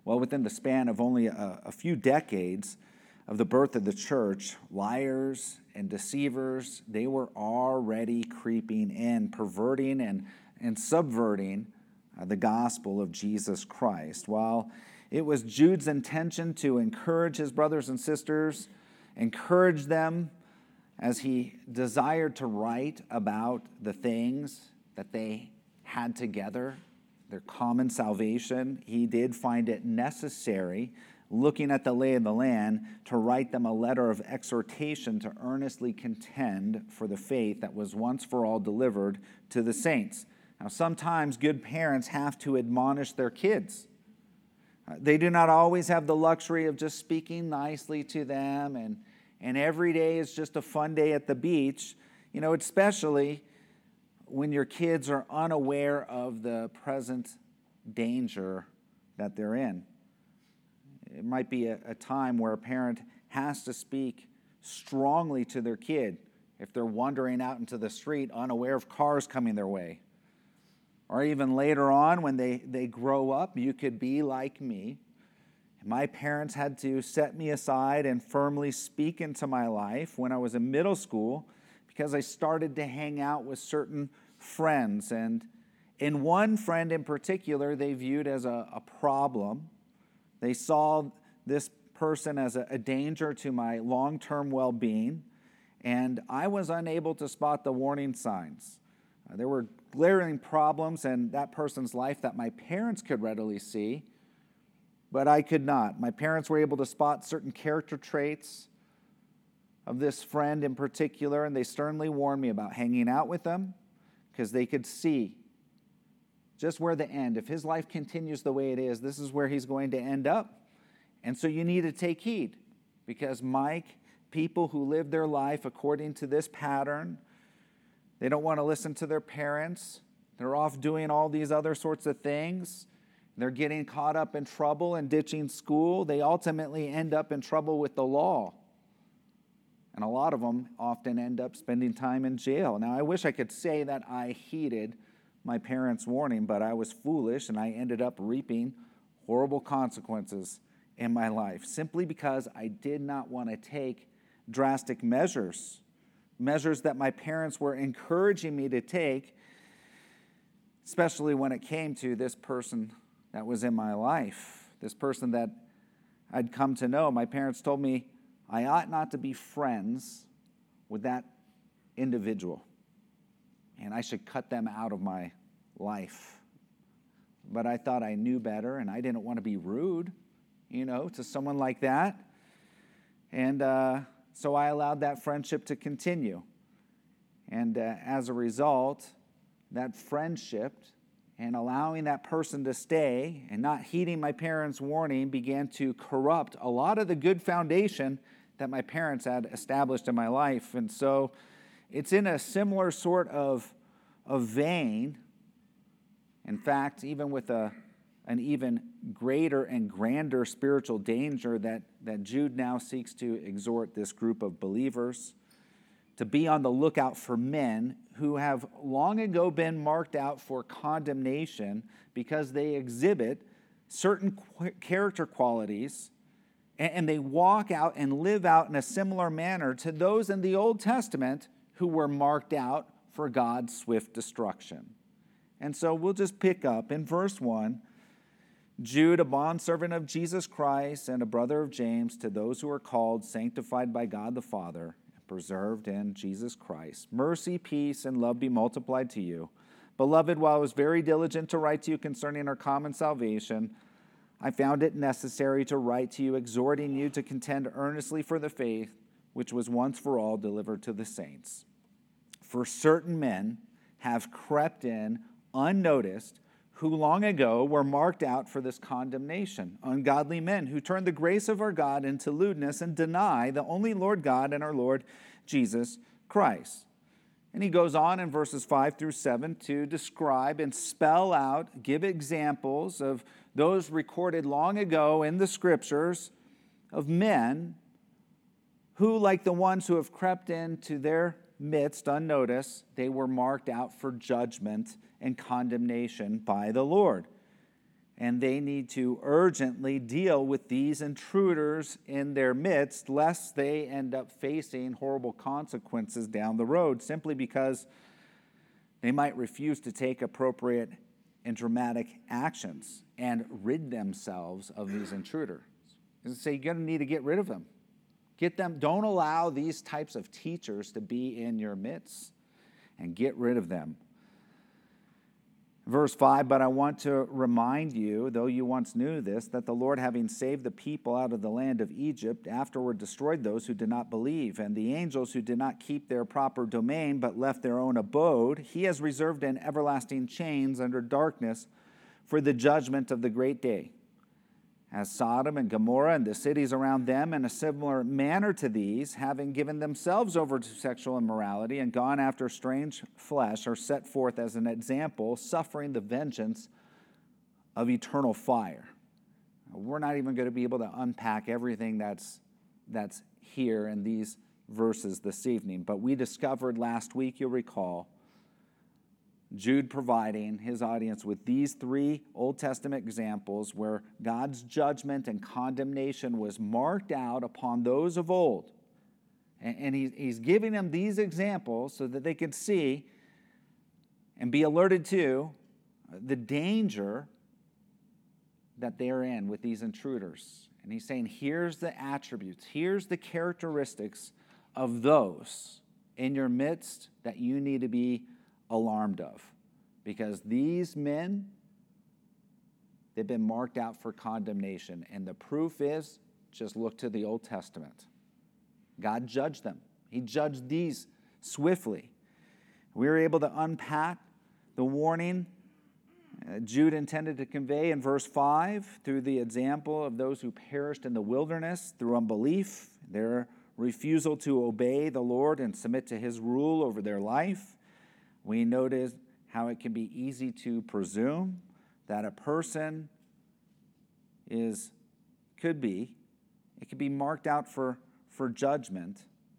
Well, within the span of only a few decades of the birth of the church, liars and deceivers, they were already creeping in, perverting and subverting the gospel of Jesus Christ. While it was Jude's intention to encourage his brothers and sisters, encourage them as he desired to write about the things that they had together, their common salvation, he did find it necessary, looking at the lay of the land, to write them a letter of exhortation to earnestly contend for the faith that was once for all delivered to the saints. Now, sometimes good parents have to admonish their kids. They do not always have the luxury of just speaking nicely to them, and every day is just a fun day at the beach, especially when your kids are unaware of the present danger that they're in. It might be a time where a parent has to speak strongly to their kid if they're wandering out into the street unaware of cars coming their way. Or even later on when they grow up, you could be like me. My parents had to set me aside and firmly speak into my life when I was in middle school because I started to hang out with certain friends. And in one friend in particular, they viewed as a problem. They saw this person as a danger to my long-term well-being, and I was unable to spot the warning signs. There were glaring problems in that person's life that my parents could readily see, but I could not. My parents were able to spot certain character traits of this friend in particular, and they sternly warned me about hanging out with them because they could see just where the end, if his life continues the way it is, this is where he's going to end up. And so you need to take heed because Mike, people who live their life according to this pattern, they don't want to listen to their parents. They're off doing all these other sorts of things. They're getting caught up in trouble and ditching school. They ultimately end up in trouble with the law. And a lot of them often end up spending time in jail. Now, I wish I could say that I heeded my parents' warning, but I was foolish and I ended up reaping horrible consequences in my life simply because I did not want to take drastic measures that my parents were encouraging me to take, especially when it came to this person that was in my life, this person that I'd come to know. My parents told me I ought not to be friends with that individual, and I should cut them out of my life. But I thought I knew better, and I didn't want to be rude, to someone like that. And so I allowed that friendship to continue. And as a result, that friendship and allowing that person to stay and not heeding my parents' warning began to corrupt a lot of the good foundation that my parents had established in my life. And so it's in a similar sort of vein. In fact, even with an even greater and grander spiritual danger that Jude now seeks to exhort this group of believers to be on the lookout for men who have long ago been marked out for condemnation because they exhibit certain character qualities and they walk out and live out in a similar manner to those in the Old Testament who were marked out for God's swift destruction. And so we'll just pick up in verse 1. Jude, a bondservant of Jesus Christ and a brother of James, to those who are called, sanctified by God the Father, and preserved in Jesus Christ. Mercy, peace, and love be multiplied to you. Beloved, while I was very diligent to write to you concerning our common salvation, I found it necessary to write to you, exhorting you to contend earnestly for the faith which was once for all delivered to the saints. For certain men have crept in unnoticed, who long ago were marked out for this condemnation, ungodly men who turn the grace of our God into lewdness and deny the only Lord God and our Lord Jesus Christ. And he goes on in verses 5 through 7 to describe and spell out, give examples of those recorded long ago in the Scriptures of men who, like the ones who have crept into their midst unnoticed, they were marked out for judgment and condemnation by the Lord. and they need to urgently deal with these intruders in their midst, lest they end up facing horrible consequences down the road, simply because they might refuse to take appropriate and dramatic actions and rid themselves of these intruders. So you're going to need to get rid of them. Get them. Don't allow these types of teachers to be in your midst, and get rid of them. Verse 5, but I want to remind you, though you once knew this, that the Lord, having saved the people out of the land of Egypt, afterward destroyed those who did not believe, and the angels who did not keep their proper domain, but left their own abode, he has reserved in everlasting chains under darkness for the judgment of the great day. As Sodom and Gomorrah and the cities around them, in a similar manner to these, having given themselves over to sexual immorality and gone after strange flesh, are set forth as an example, suffering the vengeance of eternal fire. We're not even going to be able to unpack everything that's here in these verses this evening, but we discovered last week, you'll recall, Jude providing his audience with these three Old Testament examples where God's judgment and condemnation was marked out upon those of old. And he's giving them these examples so that they could see and be alerted to the danger that they're in with these intruders. And he's saying, here's the attributes, here's the characteristics of those in your midst that you need to be alarmed of, because these men, they've been marked out for condemnation, and the proof is, just look to the Old Testament. God judged them. He judged these swiftly. We were able to unpack the warning Jude intended to convey in verse 5 through the example of those who perished in the wilderness through unbelief, their refusal to obey the Lord and submit to his rule over their life. We noticed how it can be easy to presume that a person could be marked out for judgment,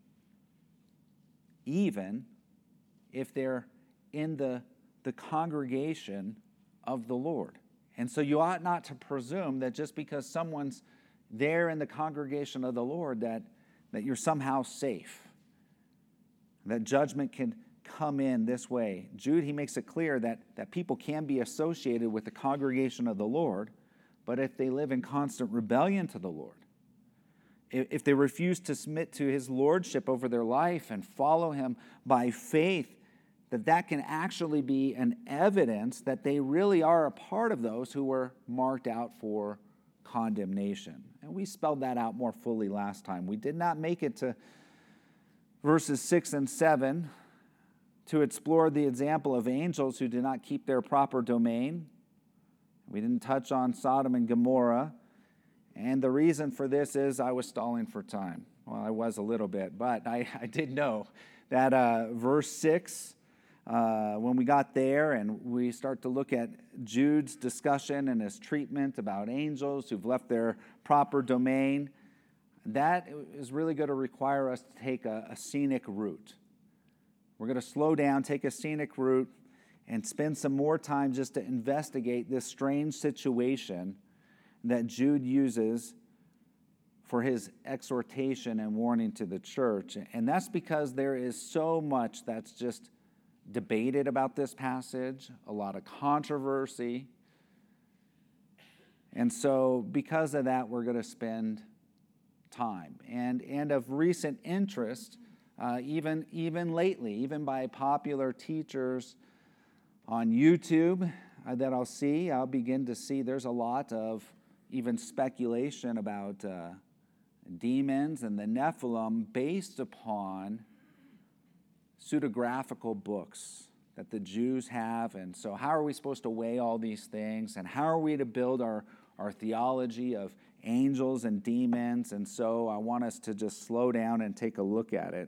even if they're in the congregation of the Lord. And so you ought not to presume that just because someone's there in the congregation of the Lord that you're somehow safe, that judgment can come in this way. Jude, he makes it clear that people can be associated with the congregation of the Lord, but if they live in constant rebellion to the Lord, if they refuse to submit to his lordship over their life and follow him by faith, that can actually be an evidence that they really are a part of those who were marked out for condemnation. And we spelled that out more fully last time. We did not make it to verses 6 and 7 to explore the example of angels who did not keep their proper domain. We didn't touch on Sodom and Gomorrah. And the reason for this is I was stalling for time. Well, I was a little bit, but I did know that verse 6, when we got there and we start to look at Jude's discussion and his treatment about angels who've left their proper domain, that is really going to require us to take a scenic route. We're going to slow down, take a scenic route, and spend some more time just to investigate this strange situation that Jude uses for his exhortation and warning to the church. And that's because there is so much that's just debated about this passage, a lot of controversy. And so because of that, we're going to spend time. And of recent interest, even lately, even by popular teachers on YouTube that I'll begin to see there's a lot of even speculation about demons and the Nephilim based upon pseudographical books that the Jews have. And so how are we supposed to weigh all these things? And how are we to build our theology of angels and demons? And so I want us to just slow down and take a look at it.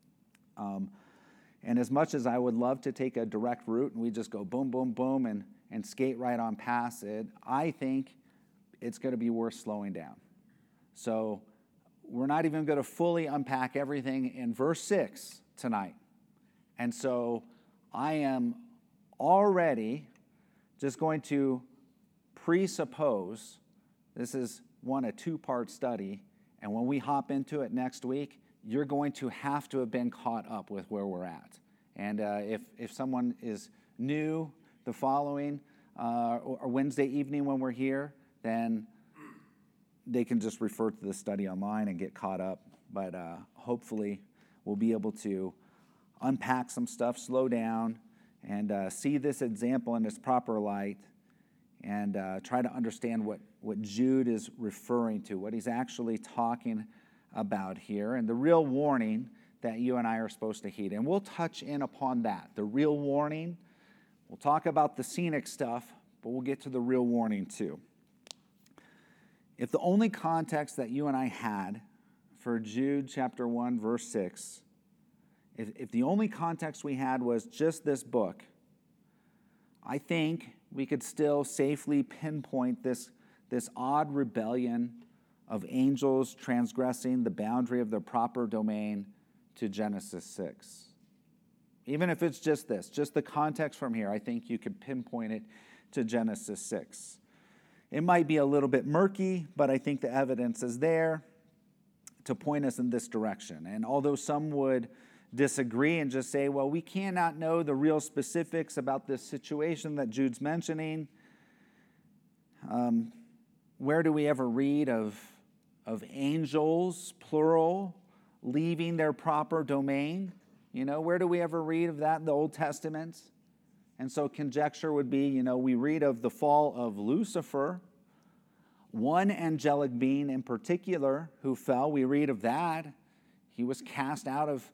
And as much as I would love to take a direct route and we just go boom, boom, boom and skate right on past it, I think it's going to be worth slowing down. So we're not even going to fully unpack everything in verse 6 tonight. And so I am already just going to presuppose this is a two-part study, and when we hop into it next week, you're going to have been caught up with where we're at. And if someone is new the following or Wednesday evening when we're here, then they can just refer to the study online and get caught up. But hopefully we'll be able to unpack some stuff, slow down, and see this example in its proper light, and try to understand what Jude is referring to, what he's actually talking about here, and the real warning that you and I are supposed to heed. And we'll touch in upon that, the real warning. We'll talk about the scenic stuff, but we'll get to the real warning too. If the only context that you and I had for Jude chapter 1, verse 6, if the only context we had was just this book, I think we could still safely pinpoint this odd rebellion of angels transgressing the boundary of their proper domain to Genesis 6. Even if it's just this, just the context from here, I think you could pinpoint it to Genesis 6. It might be a little bit murky, but I think the evidence is there to point us in this direction. And although some would disagree and just say, well, we cannot know the real specifics about this situation that Jude's mentioning, where do we ever read of angels, plural, leaving their proper domain? Where do we ever read of that in the Old Testament? And so conjecture would be, we read of the fall of Lucifer, one angelic being in particular who fell. We read of that. He was cast out of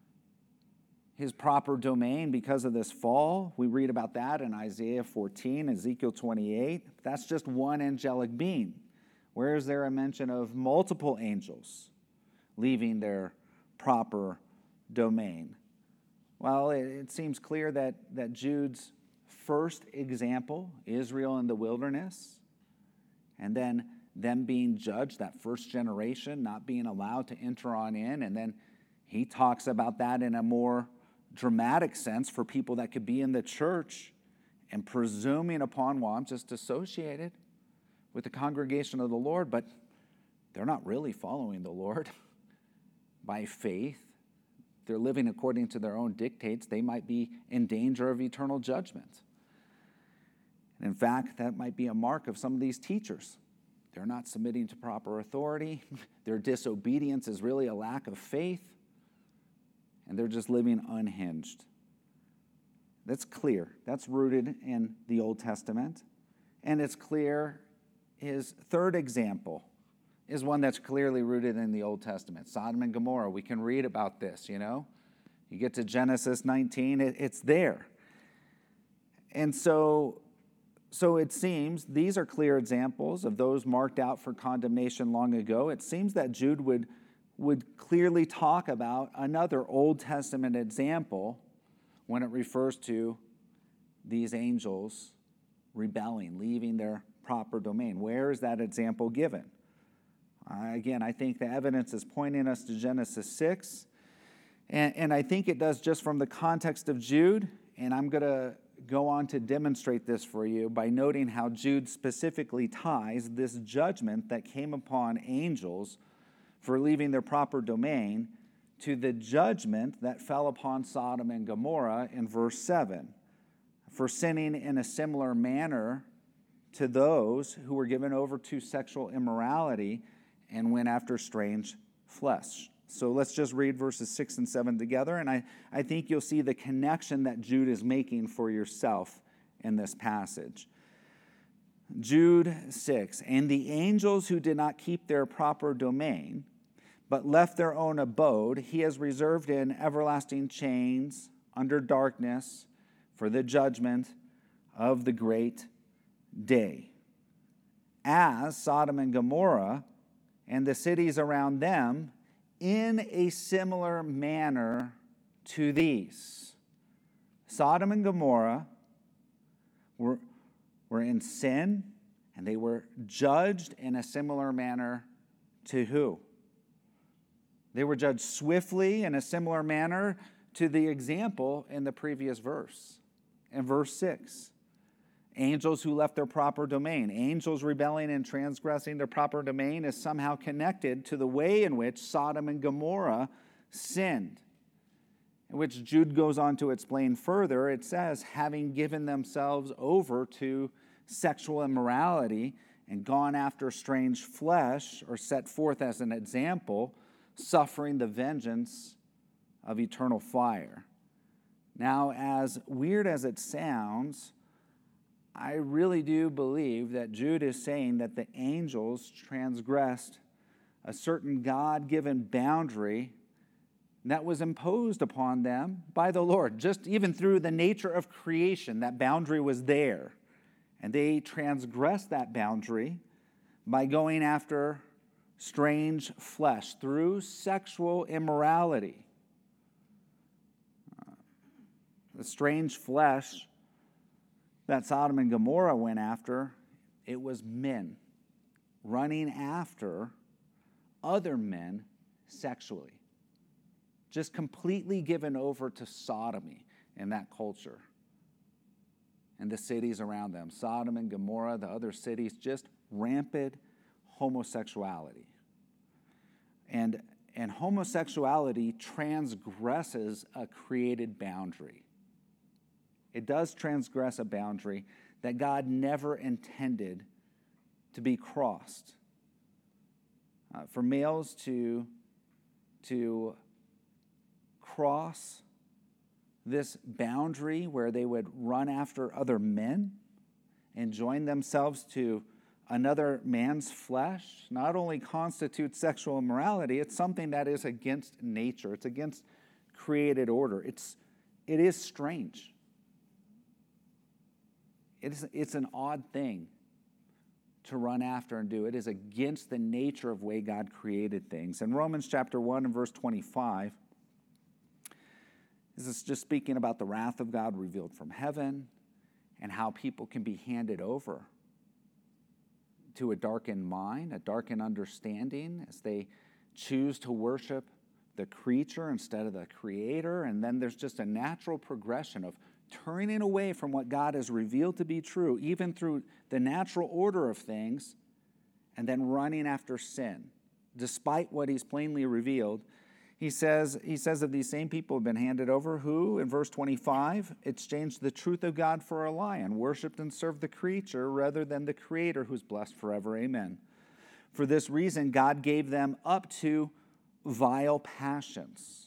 his proper domain because of this fall. We read about that in Isaiah 14, Ezekiel 28. That's just one angelic being. Where is there a mention of multiple angels leaving their proper domain? Well, it seems clear that Jude's first example, Israel in the wilderness, and then them being judged, that first generation not being allowed to enter on in, and then he talks about that in a more dramatic sense for people that could be in the church and presuming upon, well, I'm just associated with the congregation of the Lord, but they're not really following the Lord by faith. They're living according to their own dictates. They might be in danger of eternal judgment. And in fact, that might be a mark of some of these teachers. They're not submitting to proper authority. Their disobedience is really a lack of faith. And they're just living unhinged. That's clear. That's rooted in the Old Testament. And it's clear his third example is one that's clearly rooted in the Old Testament. Sodom and Gomorrah, we can read about this, You get to Genesis 19, it's there. And so it seems these are clear examples of those marked out for condemnation long ago. It seems that Jude would clearly talk about another Old Testament example when it refers to these angels rebelling, leaving their proper domain. Where is that example given? Again, I think the evidence is pointing us to Genesis 6, and I think it does just from the context of Jude, and I'm going to go on to demonstrate this for you by noting how Jude specifically ties this judgment that came upon angels for leaving their proper domain to the judgment that fell upon Sodom and Gomorrah in verse 7, for sinning in a similar manner to those who were given over to sexual immorality and went after strange flesh. So let's just read verses 6 and 7 together, and I think you'll see the connection that Jude is making for yourself in this passage. Jude 6, and the angels who did not keep their proper domain, but left their own abode, he has reserved in everlasting chains under darkness for the judgment of the great day. As Sodom and Gomorrah and the cities around them, in a similar manner to these. Sodom and Gomorrah were in sin, and they were judged in a similar manner to who? They were judged swiftly in a similar manner to the example in the previous verse, in verse 6. Angels who left their proper domain. Angels rebelling and transgressing their proper domain is somehow connected to the way in which Sodom and Gomorrah sinned, in which Jude goes on to explain further. It says, having given themselves over to sexual immorality and gone after strange flesh, or set forth as an example, suffering the vengeance of eternal fire. Now, as weird as it sounds, I really do believe that Jude is saying that the angels transgressed a certain God-given boundary that was imposed upon them by the Lord. Just even through the nature of creation, that boundary was there. And they transgressed that boundary by going after strange flesh through sexual immorality. The strange flesh that Sodom and Gomorrah went after, it was men running after other men sexually. Just completely given over to sodomy in that culture. And the cities around them, Sodom and Gomorrah, the other cities, just rampant homosexuality. And homosexuality transgresses a created boundary. It does transgress a boundary that God never intended to be crossed. For males to cross this boundary where they would run after other men and join themselves to another man's flesh not only constitutes sexual immorality, it's something that is against nature. It's against created order. It is strange. It's an odd thing to run after and do. It is against the nature of the way God created things. In Romans chapter 1 and verse 25, this is just speaking about the wrath of God revealed from heaven and how people can be handed over to a darkened mind, a darkened understanding as they choose to worship the creature instead of the creator. And then there's just a natural progression of turning away from what God has revealed to be true, even through the natural order of things, and then running after sin, despite what he's plainly revealed. He says that these same people have been handed over who, in verse 25, exchanged the truth of God for a lie and worshiped and served the creature rather than the Creator, who's blessed forever. Amen. For this reason, God gave them up to vile passions,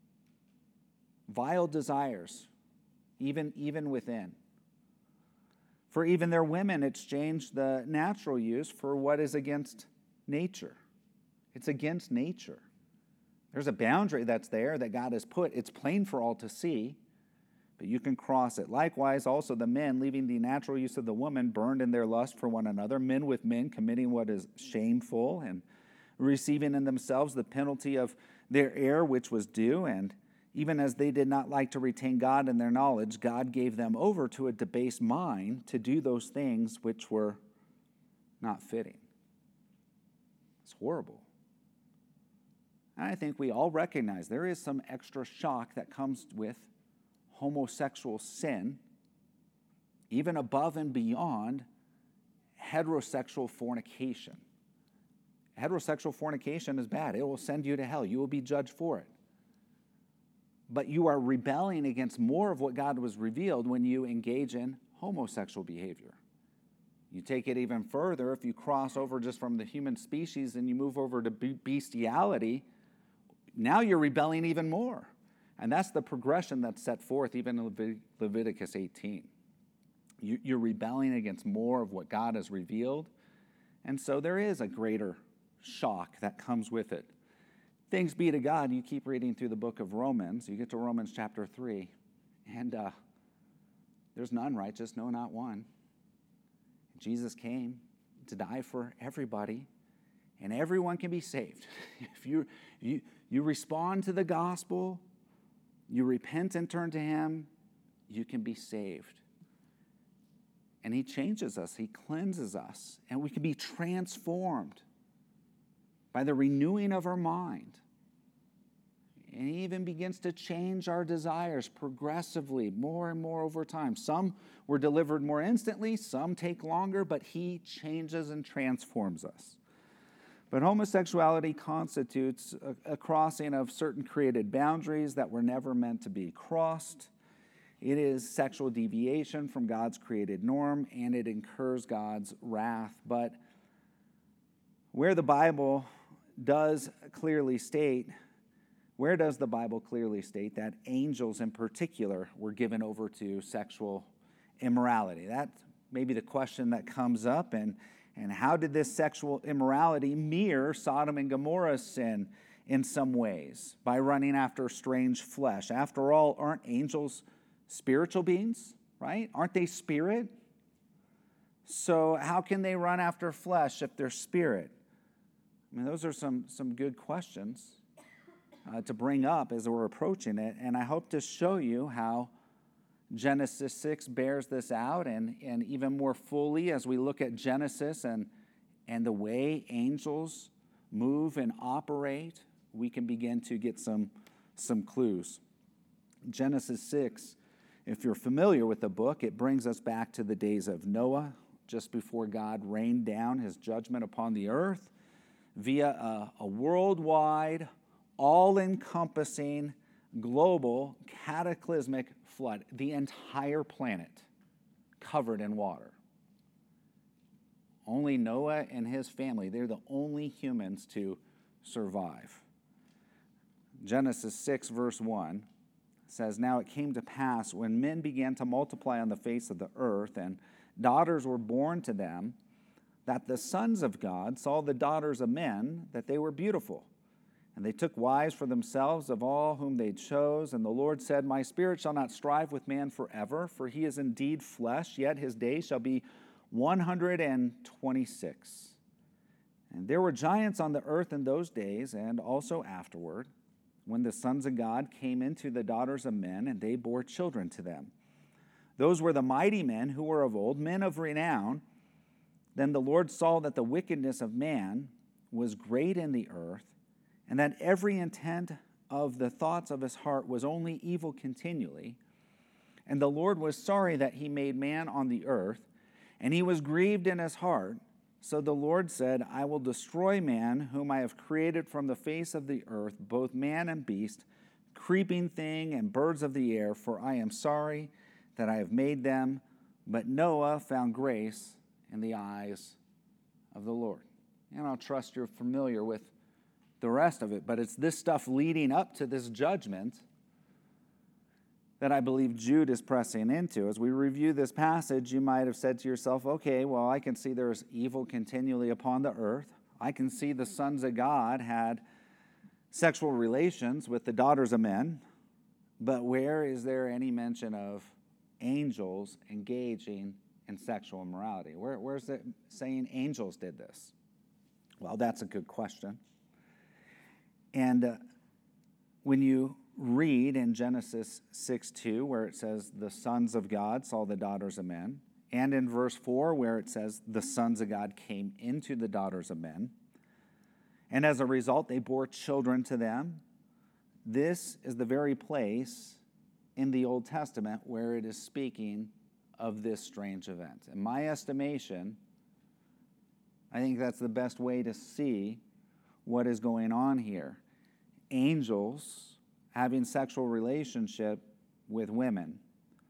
vile desires, even within. For even their women exchanged the natural use for what is against nature. It's against nature. There's a boundary that's there that God has put. It's plain for all to see, but you can cross it. Likewise, also the men, leaving the natural use of the woman, burned in their lust for one another, men with men, committing what is shameful and receiving in themselves the penalty of their error which was due. And even as they did not like to retain God in their knowledge, God gave them over to a debased mind to do those things which were not fitting. It's horrible. And I think we all recognize there is some extra shock that comes with homosexual sin, even above and beyond heterosexual fornication. Heterosexual fornication is bad. It will send you to hell. You will be judged for it. But you are rebelling against more of what God was revealed when you engage in homosexual behavior. You take it even further, if you cross over just from the human species and you move over to bestiality, now you're rebelling even more. And that's the progression that's set forth even in Leviticus 18. You're rebelling against more of what God has revealed. And so there is a greater shock that comes with it. Thanks be to God, you keep reading through the book of Romans. You get to Romans chapter 3, and there's none righteous, no, not one. Jesus came to die for everybody, and everyone can be saved. If you respond to the gospel, you repent and turn to him, you can be saved. And he changes us, he cleanses us, and we can be transformed by the renewing of our mind. And he even begins to change our desires progressively, more and more over time. Some were delivered more instantly, some take longer, but he changes and transforms us. But homosexuality constitutes a crossing of certain created boundaries that were never meant to be crossed. It is sexual deviation from God's created norm, and it incurs God's wrath. But where the Bible does clearly state, that angels in particular were given over to sexual immorality? That may be the question that comes up. And how did this sexual immorality mirror Sodom and Gomorrah's sin in some ways? By running after strange flesh. After all, aren't angels spiritual beings, right? Aren't they spirit? So how can they run after flesh if they're spirit? I mean, those are some good questions to bring up as we're approaching it. And I hope to show you how Genesis 6 bears this out, and even more fully as we look at Genesis and the way angels move and operate, we can begin to get some clues. Genesis 6, if you're familiar with the book, it brings us back to the days of Noah, just before God rained down his judgment upon the earth via a worldwide, all-encompassing, global, cataclysmic flood. The entire planet covered in water. Only Noah and his family, they're the only humans to survive. Genesis 6, verse 1 says, "Now it came to pass when men began to multiply on the face of the earth, and daughters were born to them, that the sons of God saw the daughters of men, that they were beautiful. And they took wives for themselves of all whom they chose. And the Lord said, My spirit shall not strive with man forever, for he is indeed flesh, yet his days shall be 126. And there were giants on the earth in those days, and also afterward, when the sons of God came into the daughters of men, and they bore children to them. Those were the mighty men who were of old, men of renown. Then the Lord saw that the wickedness of man was great in the earth, and that every intent of the thoughts of his heart was only evil continually. And the Lord was sorry that he made man on the earth, and he was grieved in his heart. So the Lord said, I will destroy man, whom I have created from the face of the earth, both man and beast, creeping thing and birds of the air, for I am sorry that I have made them. But Noah found grace in the eyes of the Lord." And I'll trust you're familiar with the rest of it, but it's this stuff leading up to this judgment that I believe Jude is pressing into. As we review this passage, you might have said to yourself, okay, well, I can see there's evil continually upon the earth. I can see the sons of God had sexual relations with the daughters of men, but where is there any mention of angels engaging in sexual immorality? Where's it saying angels did this? Well, that's a good question. And when you read in Genesis 6:2, where it says the sons of God saw the daughters of men, and in verse 4, where it says the sons of God came into the daughters of men, and as a result they bore children to them, this is the very place in the Old Testament where it is speaking of this strange event. In my estimation, I think that's the best way to see what is going on here. Angels having sexual relationship with women.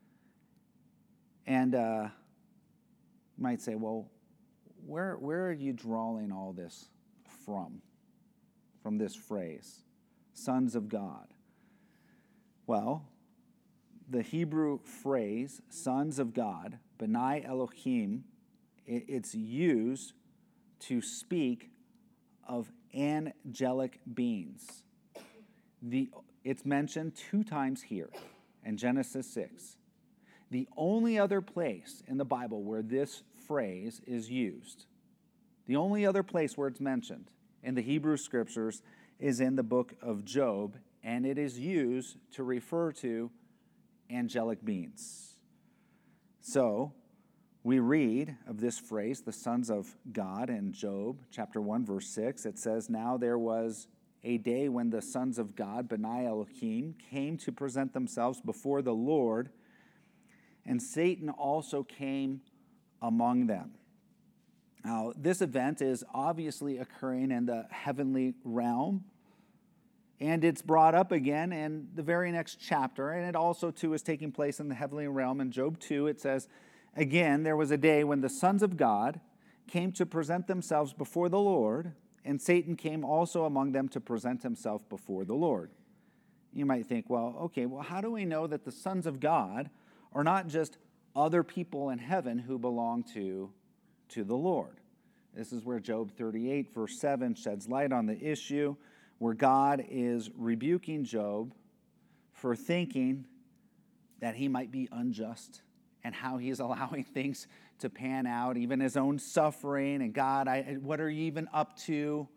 And you might say, well, where are you drawing all this from this phrase, sons of God? Well, the Hebrew phrase, sons of God, B'nai Elohim, it's used to speak of angelic beings. It's mentioned 2 times here in Genesis 6. The only other place in the Bible where this phrase is used, the only other place where it's mentioned in the Hebrew Scriptures is in the book of Job, and it is used to refer to angelic beings. So, we read of this phrase, the sons of God, in Job chapter 1, verse 6. It says, Now there was a day when the sons of God, B'nai Elohim, came to present themselves before the Lord, and Satan also came among them. Now, this event is obviously occurring in the heavenly realm, and it's brought up again in the very next chapter, and it also, too, is taking place in the heavenly realm. In Job 2, it says, again, there was a day when the sons of God came to present themselves before the Lord, and Satan came also among them to present himself before the Lord. You might think, well, how do we know that the sons of God are not just other people in heaven who belong to the Lord? This is where Job 38, verse 7 sheds light on the issue, where God is rebuking Job for thinking that he might be unjust and how he's allowing things to pan out, even his own suffering. And God, what are you even up to?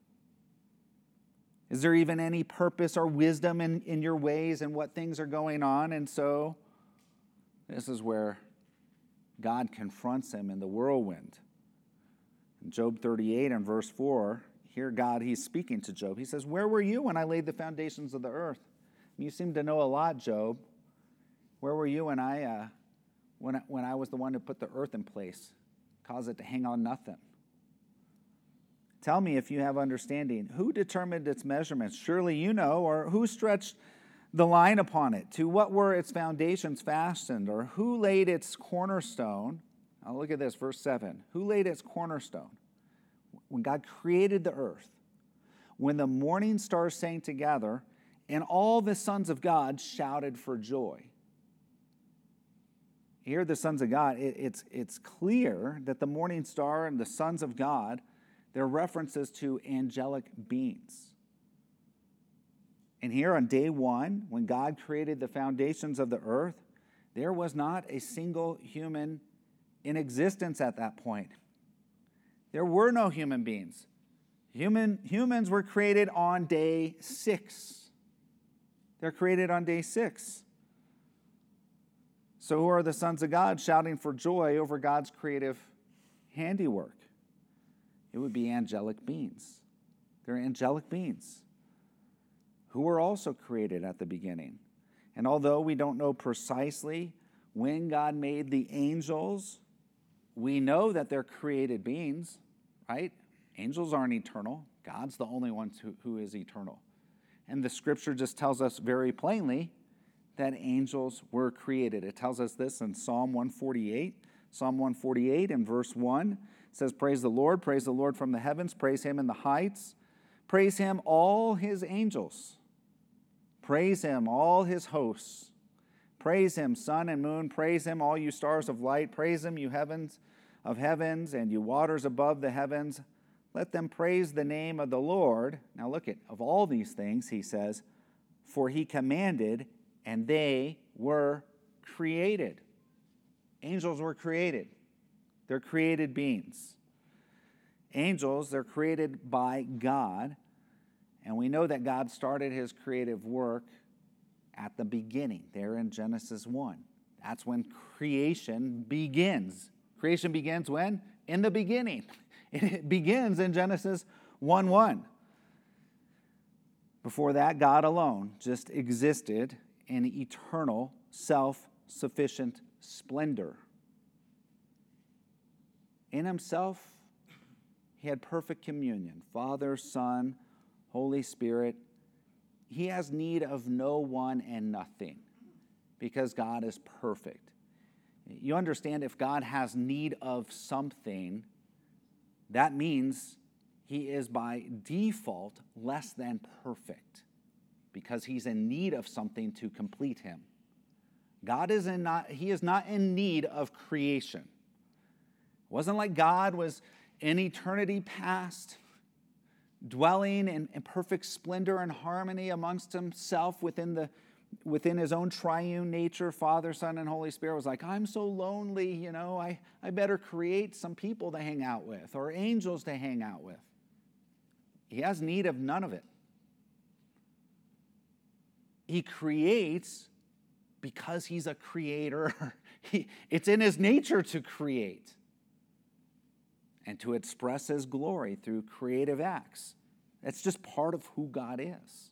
Is there even any purpose or wisdom in your ways and what things are going on? And so this is where God confronts him in the whirlwind. In Job 38 and verse 4, here he's speaking to Job. He says, where were you when I laid the foundations of the earth? You seem to know a lot, Job. Where were you when I was the one who put the earth in place, caused it to hang on nothing? Tell me if you have understanding. Who determined its measurements? Surely you know. Or who stretched the line upon it? To what were its foundations fastened? Or who laid its cornerstone? Now look at this, verse 7. Who laid its cornerstone? When God created the earth, when the morning stars sang together, and all the sons of God shouted for joy. Here, the sons of God, it's clear that the morning star and the sons of God, they're references to angelic beings. And here on day one, when God created the foundations of the earth, there was not a single human in existence at that point. There were no human beings. Humans were created on day 6. They're created on day 6. So who are the sons of God shouting for joy over God's creative handiwork? It would be angelic beings. They're angelic beings who were also created at the beginning. And although we don't know precisely when God made the angels, we know that they're created beings, right? Angels aren't eternal. God's the only one who is eternal. And the scripture just tells us very plainly that angels were created. It tells us this in Psalm 148. Psalm 148 in verse 1 says, praise the Lord from the heavens, praise him in the heights, praise him all his angels, praise him all his hosts, praise him sun and moon, praise him all you stars of light, praise him you heavens of heavens and you waters above the heavens. Let them praise the name of the Lord. Now look at, of all these things, he says, for he commanded and they were created. Angels were created. They're created beings. Angels, they're created by God. And we know that God started his creative work at the beginning, there in Genesis 1. That's when creation begins. Creation begins when? In the beginning. It begins in Genesis 1:1. Before that, God alone just existed in eternal, self-sufficient splendor. In himself, he had perfect communion. Father, Son, Holy Spirit. He has need of no one and nothing because God is perfect. You understand, if God has need of something, that means he is by default less than perfect because he's in need of something to complete him. He is not in need of creation. It wasn't like God was in eternity past, dwelling in perfect splendor and harmony amongst himself within his own triune nature. Father, Son, and Holy Spirit was like, I'm so lonely, I better create some people to hang out with or angels to hang out with. He has need of none of it. He creates because he's a creator. It's in his nature to create and to express his glory through creative acts. It's just part of who God is.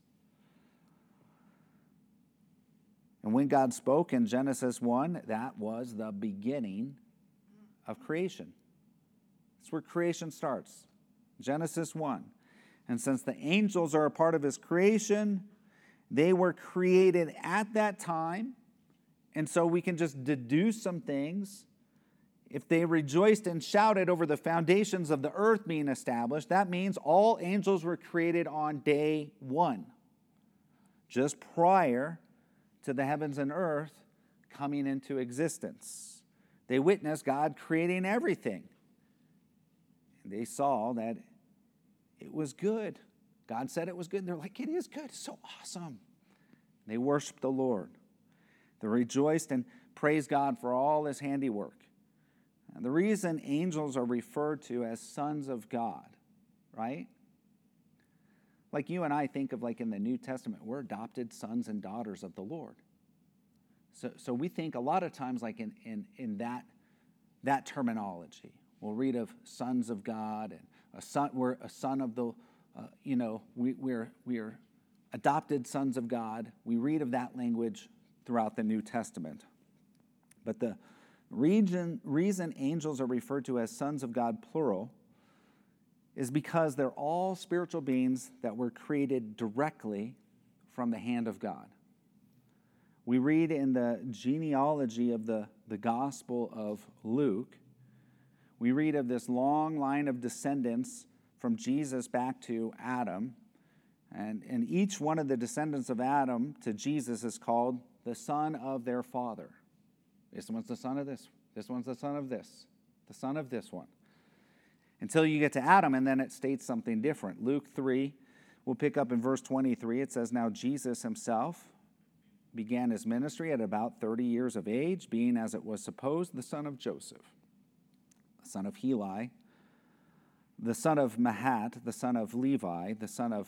And when God spoke in Genesis 1, that was the beginning of creation. That's where creation starts. Genesis 1. And since the angels are a part of his creation, they were created at that time. And so we can just deduce some things. If they rejoiced and shouted over the foundations of the earth being established, that means all angels were created on day one, just prior to the heavens and earth coming into existence. They witnessed God creating everything. And they saw that it was good. God said it was good. And they're like, it is good. It's so awesome. They worshiped the Lord. They rejoiced and praised God for all his handiwork. And the reason angels are referred to as sons of God, right? Like you and I think of like in the New Testament, we're adopted sons and daughters of the Lord. So we think a lot of times like in that terminology. We'll read of sons of God and we're a son of the, we're adopted sons of God. We read of that language throughout the New Testament. But the reason angels are referred to as sons of God, plural, is because they're all spiritual beings that were created directly from the hand of God. We read in the genealogy of the Gospel of Luke, we read of this long line of descendants from Jesus back to Adam. And each one of the descendants of Adam to Jesus is called the son of their father. This one's the son of this. This one's the son of this. The son of this one. Until you get to Adam, and then it states something different. Luke 3, we'll pick up in verse 23. It says, now Jesus himself began his ministry at about 30 years of age, being, as it was supposed, the son of Joseph, the son of Heli, the son of Mahat, the son of Levi, the son of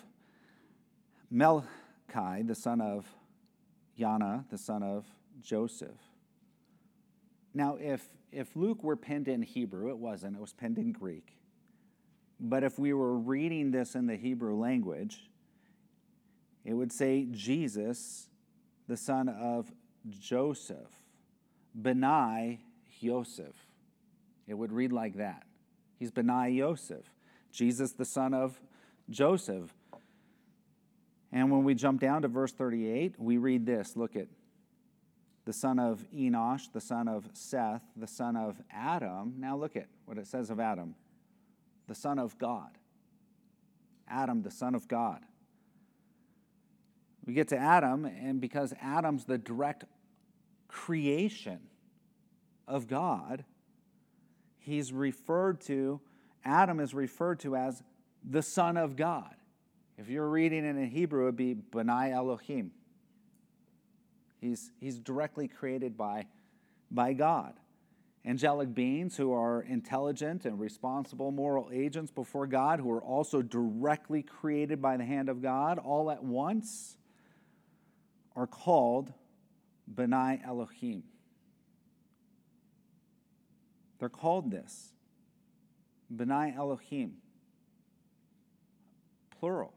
Melchi, the son of Yana, the son of Joseph. Now, if Luke were penned in Hebrew, it wasn't. It was penned in Greek. But if we were reading this in the Hebrew language, it would say Jesus, the son of Joseph, Benai Yosef. It would read like that. He's Benai Yosef. Jesus, the son of Joseph. And when we jump down to verse 38, we read this. Look at the son of Enosh, the son of Seth, the son of Adam. Now look at what it says of Adam. The son of God. Adam, the son of God. We get to Adam, and because Adam's the direct creation of God, Adam is referred to as the son of God. If you're reading it in Hebrew, it would be Benai Elohim. He's directly created by God. Angelic beings who are intelligent and responsible moral agents before God, who are also directly created by the hand of God, all at once, are called Benai Elohim. They're called this. Benai Elohim. Plural.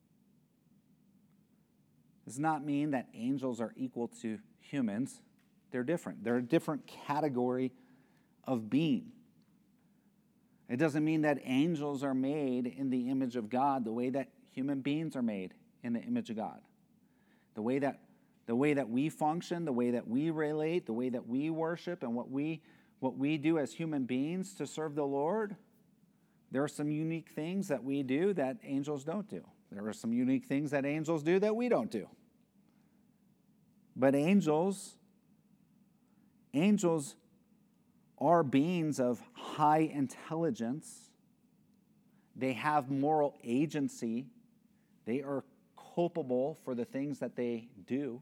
Does not mean that angels are equal to humans. They're different. They're a different category of being. It doesn't mean that angels are made in the image of God the way that human beings are made in the image of God. The way that we function, the way that we relate, the way that we worship, and what we do as human beings to serve the Lord, there are some unique things that we do that angels don't do. There are some unique things that angels do that we don't do. But angels are beings of high intelligence. They have moral agency. They are culpable for the things that they do.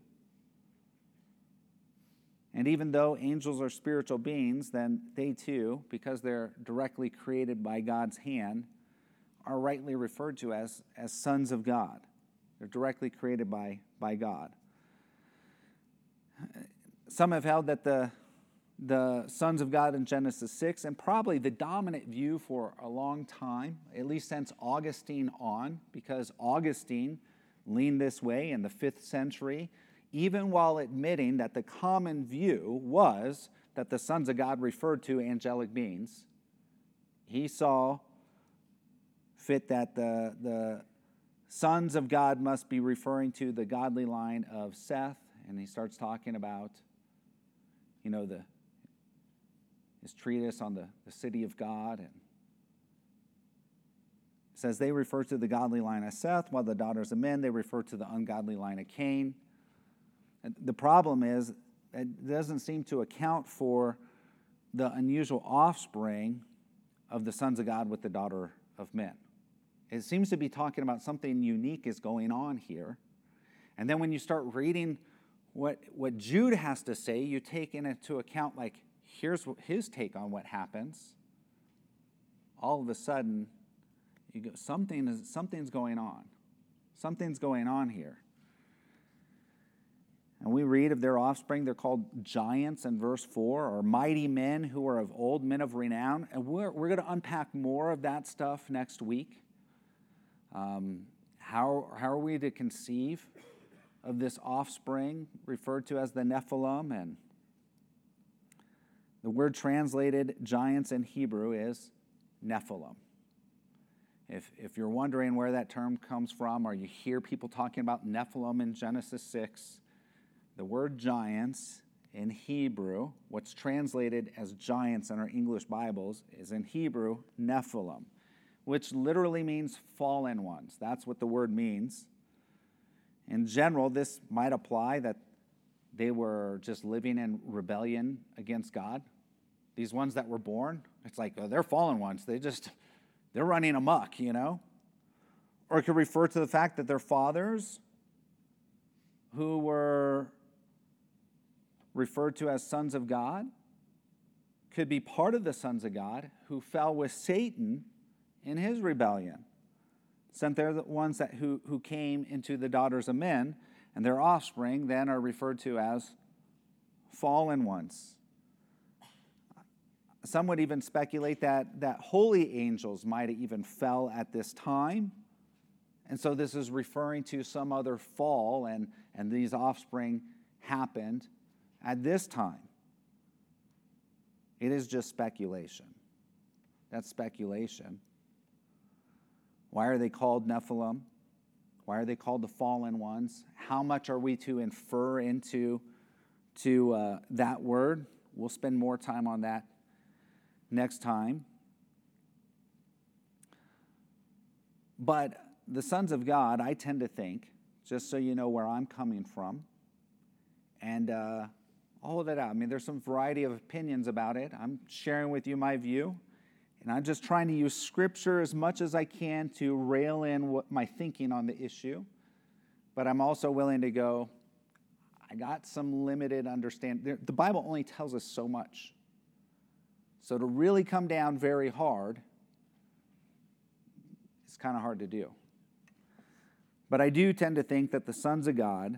And even though angels are spiritual beings, then they too, because they're directly created by God's hand, are rightly referred to as sons of God. They're directly created by God. Some have held that the the sons of God in Genesis 6, and probably the dominant view for a long time, at least since Augustine on, because Augustine leaned this way in the 5th century, even while admitting that the common view was that the sons of God referred to angelic beings. He saw fit that the sons of God must be referring to the godly line of Seth, and he starts talking about, his treatise on the city of God, and it says they refer to the godly line of Seth, while the daughters of men, they refer to the ungodly line of Cain. And the problem is it doesn't seem to account for the unusual offspring of the sons of God with the daughter of men. It seems to be talking about something unique is going on here. And then when you start reading what Jude has to say, you take into account, like, here's his take on what happens. All of a sudden, you go, something's going on. Something's going on here. And we read of their offspring, they're called giants in verse 4, or mighty men who are of old, men of renown. And we're going to unpack more of that stuff next week. How are we to conceive of this offspring referred to as the Nephilim? And the word translated giants in Hebrew is Nephilim. If you're wondering where that term comes from, or you hear people talking about Nephilim in Genesis 6, the word giants in Hebrew, what's translated as giants in our English Bibles, is in Hebrew Nephilim, which literally means fallen ones. That's what the word means. In general, this might apply that they were just living in rebellion against God. These ones that were born, it's like, oh, they're fallen ones. They're running amok, Or it could refer to the fact that their fathers, who were referred to as sons of God, could be part of the sons of God who fell with Satan in his rebellion. Since they're the ones who came into the daughters of men, and their offspring then are referred to as fallen ones. Some would even speculate that holy angels might have even fell at this time. And so this is referring to some other fall, and these offspring happened at this time. It is just speculation. That's speculation. Why are they called Nephilim? Why are they called the fallen ones? How much are we to infer into that word? We'll spend more time on that next time. But the sons of God, I tend to think, just so you know where I'm coming from, and all of it out. I mean, there's some variety of opinions about it. I'm sharing with you my view, and I'm just trying to use Scripture as much as I can to rail in my thinking on the issue. But I'm also willing to go, I got some limited understanding. The Bible only tells us so much. So to really come down very hard, it's kind of hard to do. But I do tend to think that the sons of God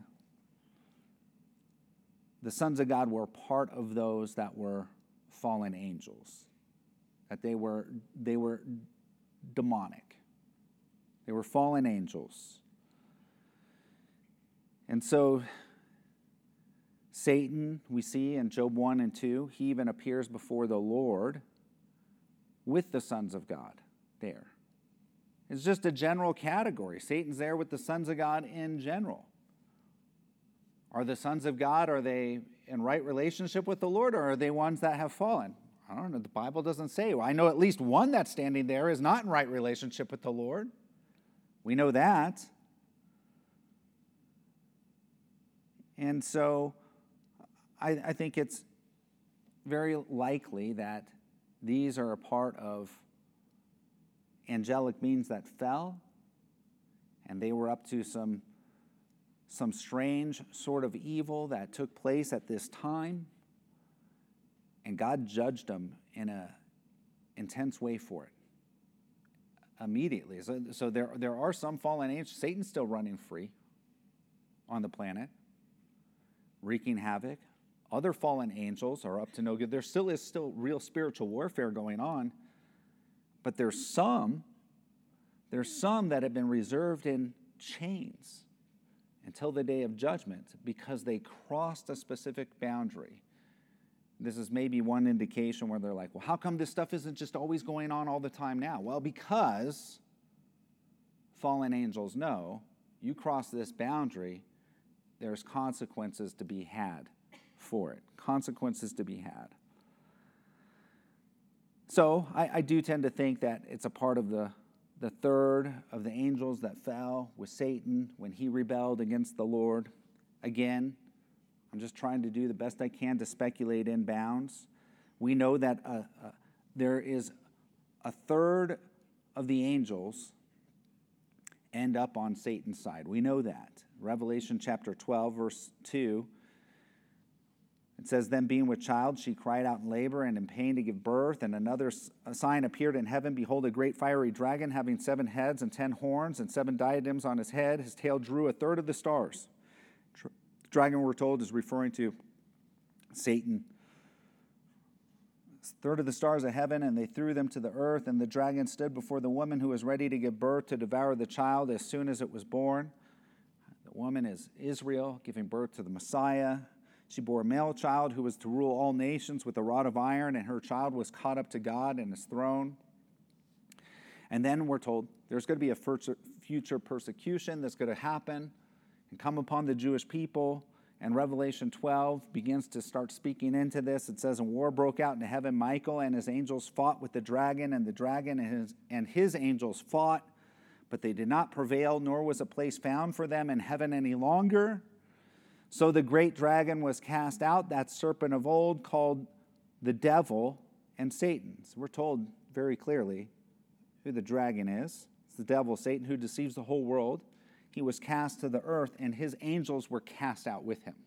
were part of those that were fallen angels. That they were demonic. They were fallen angels. And so Satan, we see in Job 1 and 2, he even appears before the Lord with the sons of God there. It's just a general category. Satan's there with the sons of God in general. Are the sons of God, are they in right relationship with the Lord, or are they ones that have fallen? I don't know. The Bible doesn't say. I know at least one that's standing there is not in right relationship with the Lord. We know that. And so I think it's very likely that these are a part of angelic beings that fell, and they were up to some strange sort of evil that took place at this time, and God judged them in an intense way for it immediately. So there are some fallen angels. Satan's still running free on the planet, wreaking havoc. Other fallen angels are up to no good. There still is real spiritual warfare going on, but there's some that have been reserved in chains until the day of judgment because they crossed a specific boundary. This is maybe one indication where they're like, well, how come this stuff isn't just always going on all the time now? Well, because fallen angels know you cross this boundary, there's consequences to be had for it. Consequences to be had. So I do tend to think that it's a part of the third of the angels that fell with Satan when he rebelled against the Lord. Again, I'm just trying to do the best I can to speculate in bounds. We know that there is a third of the angels end up on Satan's side. We know that. Revelation chapter 12, verse 2, it says, then being with child, she cried out in labor and in pain to give birth, and another sign appeared in heaven. Behold, a great fiery dragon having 7 heads and 10 horns and 7 diadems on his head. His tail drew a third of the stars. The dragon, we're told, is referring to Satan. A third of the stars of heaven, and they threw them to the earth, and the dragon stood before the woman who was ready to give birth to devour the child as soon as it was born. The woman is Israel, giving birth to the Messiah. She bore a male child who was to rule all nations with a rod of iron, and her child was caught up to God and his throne. And then we're told there's going to be a future persecution that's going to happen and come upon the Jewish people. And Revelation 12 begins to start speaking into this. It says, and war broke out in heaven. Michael and his angels fought with the dragon, and the dragon and his angels fought, but they did not prevail, nor was a place found for them in heaven any longer. So the great dragon was cast out, that serpent of old called the devil and Satan. So we're told very clearly who the dragon is. It's the devil, Satan, who deceives the whole world. He was cast to the earth, and his angels were cast out with him.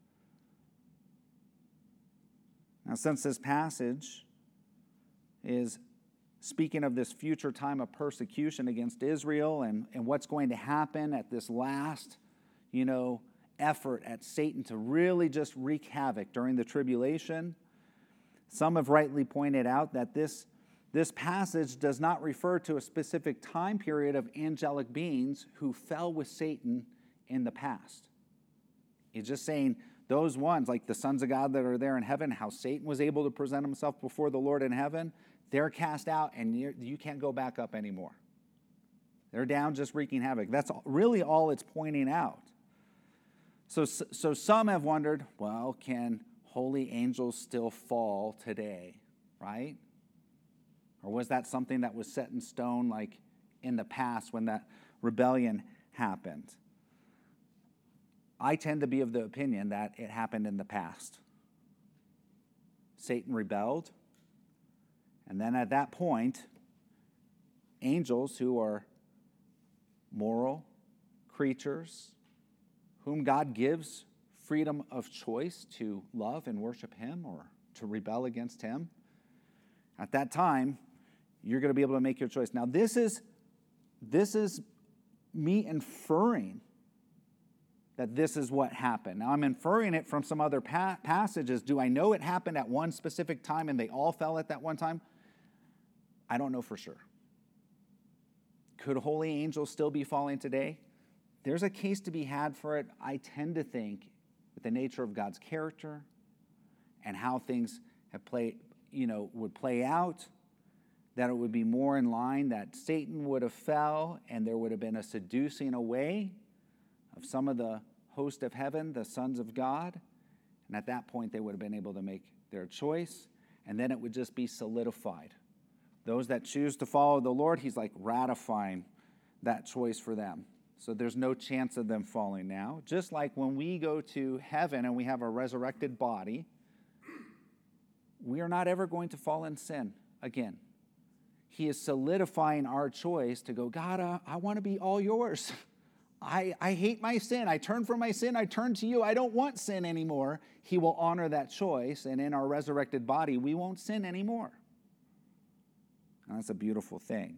Now, since this passage is speaking of this future time of persecution against Israel and what's going to happen at this last, effort at Satan to really just wreak havoc during the tribulation, some have rightly pointed out that this passage does not refer to a specific time period of angelic beings who fell with Satan in the past. It's just saying those ones, like the sons of God that are there in heaven, how Satan was able to present himself before the Lord in heaven, they're cast out and you can't go back up anymore. They're down just wreaking havoc. That's really all it's pointing out. So some have wondered, well, can holy angels still fall today, right? Or was that something that was set in stone like in the past when that rebellion happened? I tend to be of the opinion that it happened in the past. Satan rebelled, and then at that point, angels who are moral creatures, whom God gives freedom of choice to love and worship him or to rebel against him, at that time, you're going to be able to make your choice. Now, this is me inferring that this is what happened. Now, I'm inferring it from some other passages. Do I know it happened at one specific time and they all fell at that one time? I don't know for sure. Could holy angels still be falling today? There's a case to be had for it. I tend to think with the nature of God's character and how things have would play out, that it would be more in line that Satan would have fell and there would have been a seducing away of some of the host of heaven, the sons of God. And at that point, they would have been able to make their choice, and then it would just be solidified. Those that choose to follow the Lord, he's like ratifying that choice for them. So there's no chance of them falling now. Just like when we go to heaven and we have a resurrected body, we are not ever going to fall in sin again. He is solidifying our choice to go, God, I want to be all yours. I hate my sin. I turn from my sin. I turn to you. I don't want sin anymore. He will honor that choice, and in our resurrected body, we won't sin anymore. And that's a beautiful thing.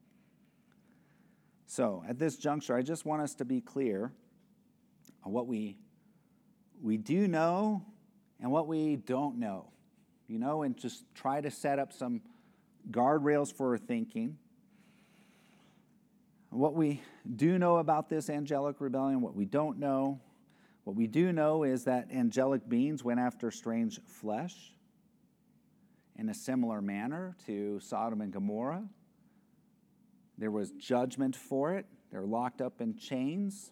So at this juncture, I just want us to be clear on what we do know and what we don't know, and just try to set up some guardrails for our thinking. What we do know about this angelic rebellion, what we don't know. What we do know is that angelic beings went after strange flesh in a similar manner to Sodom and Gomorrah. There was judgment for it. They're locked up in chains.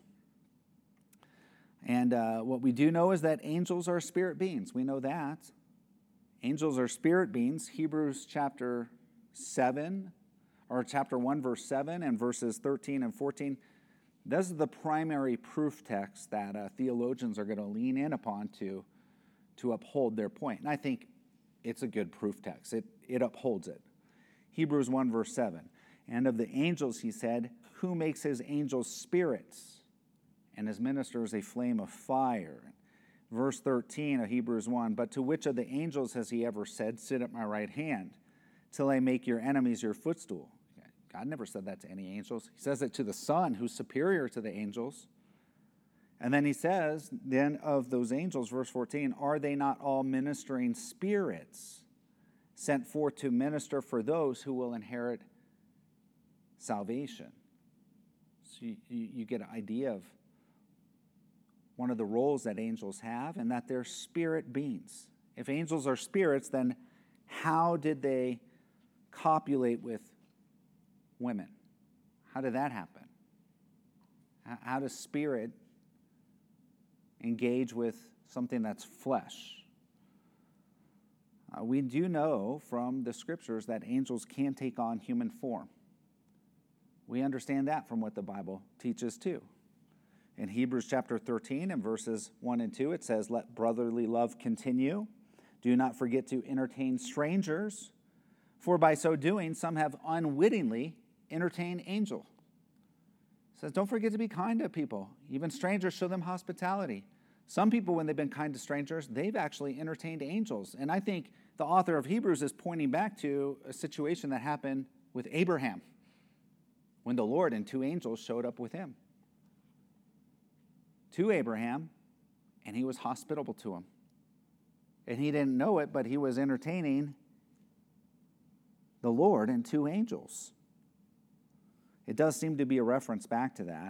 And what we do know is that angels are spirit beings. We know that. Angels are spirit beings. Hebrews chapter 7, or chapter 1, verse 7, and verses 13 and 14. This is the primary proof text that theologians are going to lean in upon to uphold their point. And I think it's a good proof text. It upholds it. Hebrews 1, verse 7. And of the angels, he said, who makes his angels spirits and his ministers a flame of fire? Verse 13 of Hebrews 1, but to which of the angels has he ever said, sit at my right hand till I make your enemies your footstool? God never said that to any angels. He says it to the Son, who's superior to the angels. And then he says, then of those angels, verse 14, are they not all ministering spirits sent forth to minister for those who will inherit salvation? So you get an idea of one of the roles that angels have, and that they're spirit beings. If angels are spirits, then how did they copulate with women? How did that happen? How does spirit engage with something that's flesh? We do know from the scriptures that angels can take on human form. We understand that from what the Bible teaches too. In Hebrews chapter 13 and verses 1 and 2, it says, let brotherly love continue. Do not forget to entertain strangers, for by so doing, some have unwittingly entertained angels. It says, don't forget to be kind to people. Even strangers, show them hospitality. Some people, when they've been kind to strangers, they've actually entertained angels. And I think the author of Hebrews is pointing back to a situation that happened with Abraham, when the Lord and two angels showed up with him to Abraham, and he was hospitable to him. And he didn't know it, but he was entertaining the Lord and two angels. It does seem to be a reference back to that.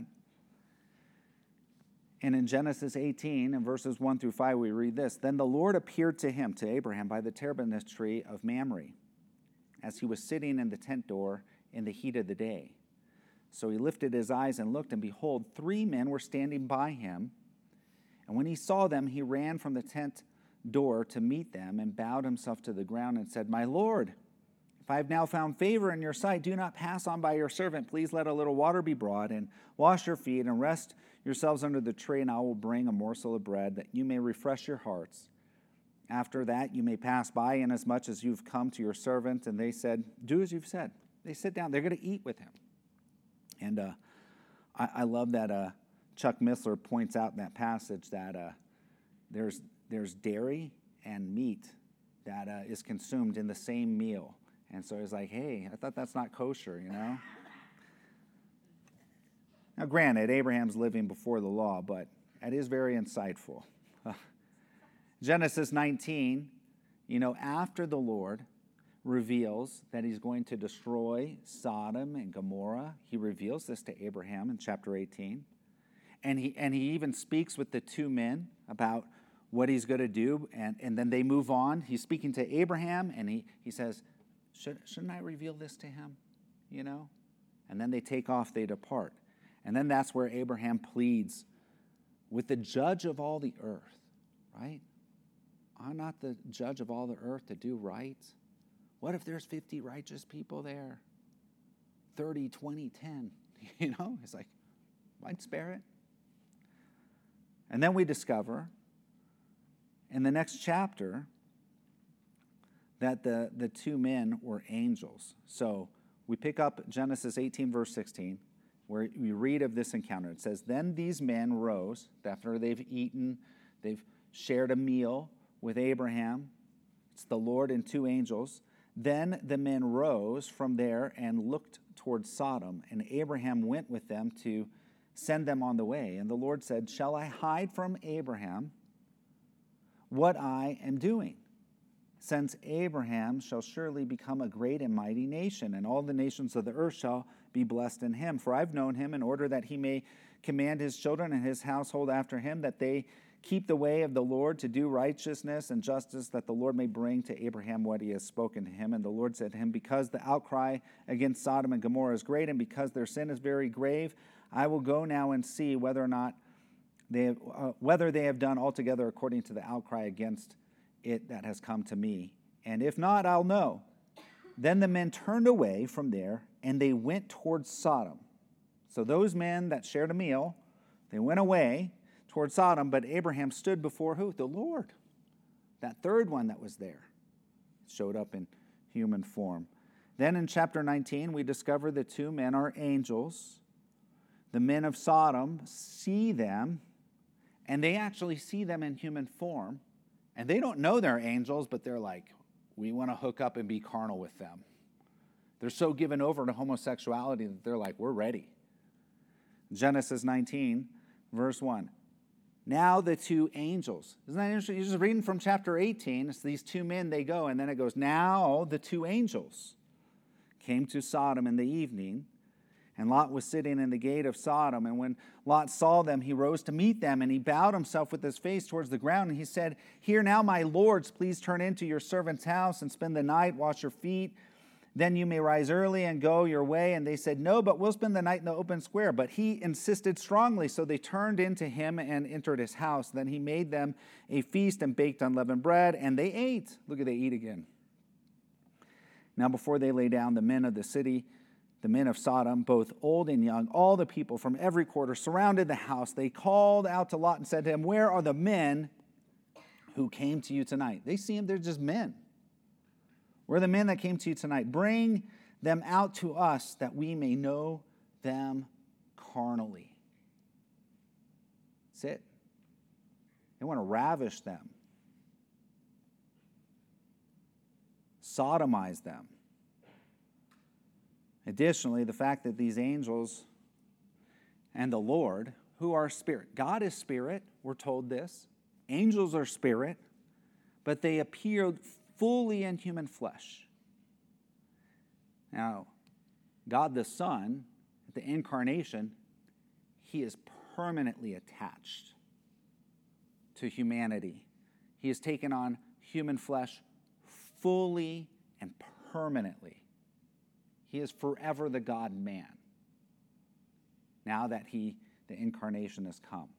And in Genesis 18, in verses 1 through 5, we read this. Then the Lord appeared to him, to Abraham, by the terebinth tree of Mamre, as he was sitting in the tent door in the heat of the day. So he lifted his eyes and looked, and behold, 3 men were standing by him. And when he saw them, he ran from the tent door to meet them and bowed himself to the ground and said, my Lord, if I have now found favor in your sight, do not pass on by your servant. Please let a little water be brought, and wash your feet, and rest yourselves under the tree, and I will bring a morsel of bread, that you may refresh your hearts. After that, you may pass by, inasmuch as you've come to your servant. And they said, do as you've said. They sit down. They're going to eat with him. And I love that Chuck Missler points out in that passage that there's dairy and meat that is consumed in the same meal. And so he's like, hey, I thought that's not kosher, Now, granted, Abraham's living before the law, but it is very insightful. Genesis 19, after the Lord reveals that he's going to destroy Sodom and Gomorrah, he reveals this to Abraham in chapter 18. And he even speaks with the 2 men about what he's going to do, and then they move on. He's speaking to Abraham, and he says, shouldn't I reveal this to him? And then they take off, they depart. And then that's where Abraham pleads with the judge of all the earth, right? I'm not the judge of all the earth to do right. What if there's 50 righteous people there? 30, 20, 10, It's like, I'd spare it. And then we discover in the next chapter that the 2 men were angels. So we pick up Genesis 18, verse 16, where we read of this encounter. It says, then these men rose, after they've eaten, they've shared a meal with Abraham. It's the Lord and 2 angels. Then the men rose from there and looked towards Sodom, and Abraham went with them to send them on the way. And the Lord said, shall I hide from Abraham what I am doing. Since Abraham shall surely become a great and mighty nation, and all the nations of the earth shall be blessed in him. For I've known him in order that he may command his children and his household after him, that they keep the way of the Lord to do righteousness and justice, that the Lord may bring to Abraham what he has spoken to him. And the Lord said to him, because the outcry against Sodom and Gomorrah is great, and because their sin is very grave, I will go now and see whether they have done altogether according to the outcry against it that has come to me. And if not, I'll know. Then the men turned away from there, and they went towards Sodom. So those men that shared a meal, they went away towards Sodom, but Abraham stood before who? The Lord. That third one that was there showed up in human form. Then in chapter 19, we discover the two men are angels. The men of Sodom see them, and they actually see them in human form. And they don't know they're angels, but they're like, we want to hook up and be carnal with them. They're so given over to homosexuality that they're like, we're ready. Genesis 19, verse 1. Now the two angels. Isn't that interesting? You're just reading from chapter 18. It's these two men, they go, and then it goes, now the two angels came to Sodom in the evening, and Lot was sitting in the gate of Sodom. And when Lot saw them, he rose to meet them, and he bowed himself with his face towards the ground. And he said, here now, my lords, please turn into your servant's house and spend the night, wash your feet. Then you may rise early and go your way. And they said, no, but we'll spend the night in the open square. But he insisted strongly, so they turned into him and entered his house. Then he made them a feast and baked unleavened bread, and they ate. Look at they eat again. Now before they lay down, the men of the city, the men of Sodom, both old and young, all the people from every quarter surrounded the house. They called out to Lot and said to him, where are the men who came to you tonight? They see him, they're just men. Where are the men that came to you tonight? Bring them out to us that we may know them carnally. That's it. They want to ravish them, sodomize them. Additionally, the fact that these angels and the Lord, who are spirit, God is spirit, we're told this. Angels are spirit, but they appeared fully in human flesh. Now, God the Son, at the incarnation, he is permanently attached to humanity. He has taken on human flesh fully and permanently. He is forever the God-man, now that the incarnation has come.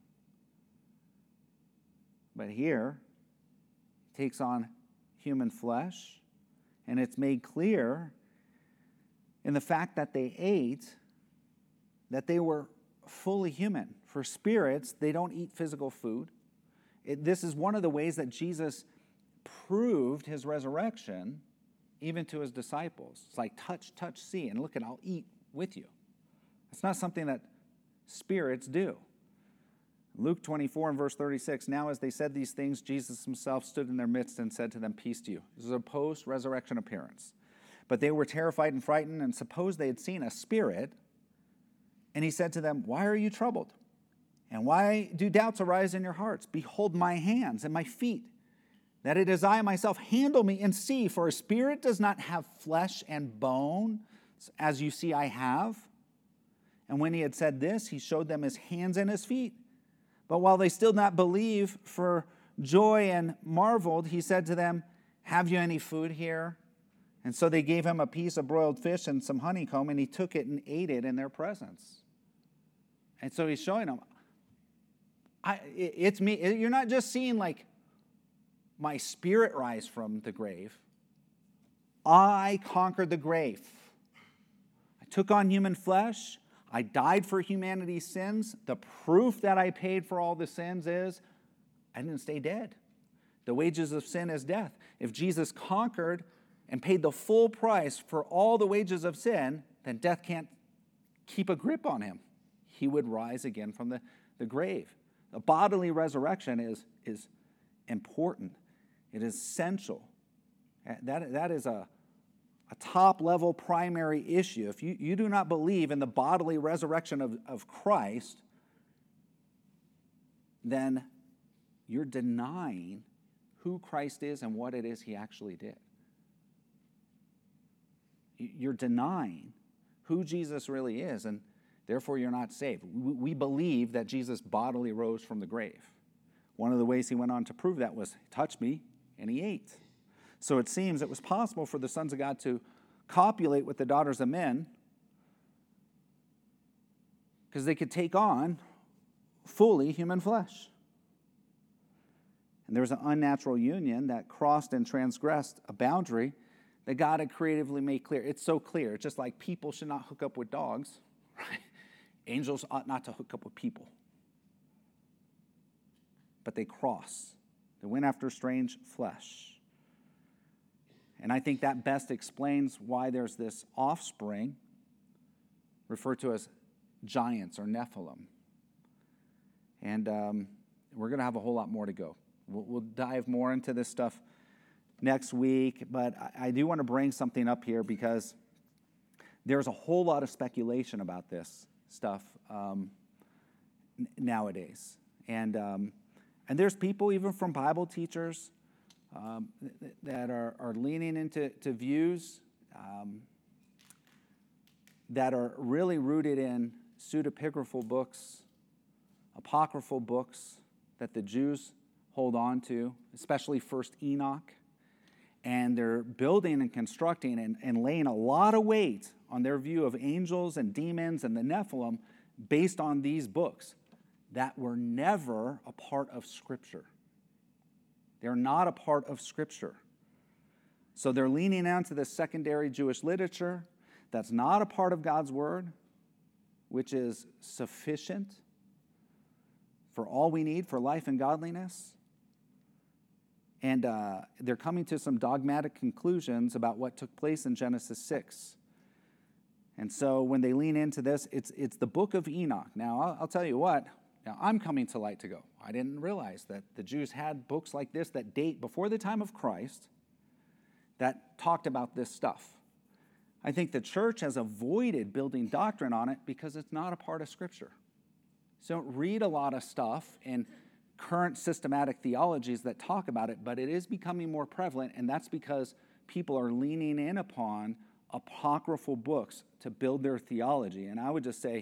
But here, he takes on human flesh, and it's made clear in the fact that they ate that they were fully human. For spirits, they don't eat physical food. This is one of the ways that Jesus proved his resurrection even to his disciples. It's like touch, see, and look, and I'll eat with you. It's not something that spirits do. Luke 24 and verse 36, now as they said these things, Jesus himself stood in their midst and said to them, peace to you. This is a post-resurrection appearance. But they were terrified and frightened and supposed they had seen a spirit. And he said to them, why are you troubled? And why do doubts arise in your hearts? Behold my hands and my feet, that it is I myself. Handle me and see, for a spirit does not have flesh and bone, as you see I have. And when he had said this, he showed them his hands and his feet. But while they still did not believe for joy and marveled, he said to them, have you any food here? And so they gave him a piece of broiled fish and some honeycomb, and he took it and ate it in their presence. And so he's showing them, it's me. You're not just seeing like my spirit rise from the grave. I conquered the grave. I took on human flesh. I died for humanity's sins. The proof that I paid for all the sins is I didn't stay dead. The wages of sin is death. If Jesus conquered and paid the full price for all the wages of sin, then death can't keep a grip on him. He would rise again from the grave. A bodily resurrection is important. It is essential. That is a top-level primary issue. If you do not believe in the bodily resurrection of Christ, then you're denying who Christ is and what it is he actually did. You're denying who Jesus really is, and therefore you're not saved. We believe that Jesus bodily rose from the grave. One of the ways he went on to prove that was, touch me, and he ate. So it seems it was possible for the sons of God to copulate with the daughters of men because they could take on fully human flesh. And there was an unnatural union that crossed and transgressed a boundary that God had creatively made clear. It's so clear. It's just like people should not hook up with dogs, right? Angels ought not to hook up with people. But they cross. They went after strange flesh. And I think that best explains why there's this offspring referred to as giants or Nephilim. And we're going to have a whole lot more to go. We'll dive more into this stuff next week, but I do want to bring something up here because there's a whole lot of speculation about this stuff nowadays. And there's people, even from Bible teachers, that are leaning into views that are really rooted in pseudepigraphal books, apocryphal books that the Jews hold on to, especially First Enoch. And they're building and constructing and laying a lot of weight on their view of angels and demons and the Nephilim based on these books that were never a part of Scripture. They're not a part of Scripture. So they're leaning onto this secondary Jewish literature that's not a part of God's Word, which is sufficient for all we need for life and godliness. And they're coming to some dogmatic conclusions about what took place in Genesis 6. And so when they lean into this, it's the book of Enoch. Now, I'll tell you what, now I'm coming to light to go. I didn't realize that the Jews had books like this that date before the time of Christ that talked about this stuff. I think the church has avoided building doctrine on it because it's not a part of Scripture. So don't read a lot of stuff and current systematic theologies that talk about it, but it is becoming more prevalent, and that's because people are leaning in upon apocryphal books to build their theology. And I would just say,